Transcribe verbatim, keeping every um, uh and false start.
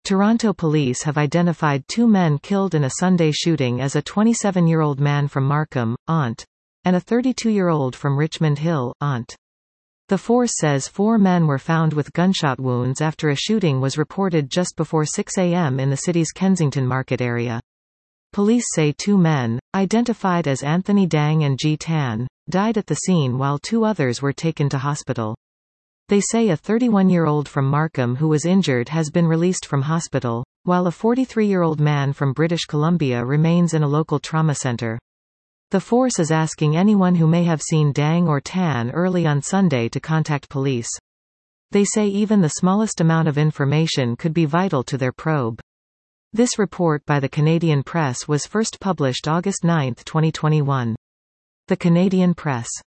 Toronto police have identified two men killed in a Sunday shooting as a twenty-seven-year-old man from Markham, Ont, and a thirty-two-year-old from Richmond Hill, Ont. The force says four men were found with gunshot wounds after a shooting was reported just before six a m in the city's Kensington Market area. Police say two men, identified as Anthony Dang and Ji Tan, died at the scene while two others were taken to hospital. They say a thirty-one-year-old from Markham who was injured has been released from hospital, while a forty-three-year-old man from British Columbia remains in a local trauma center. The force is asking anyone who may have seen Dang or Tan early on Sunday to contact police. They say even the smallest amount of information could be vital to their probe. This report by the Canadian Press was first published August ninth, twenty twenty-one. The Canadian Press.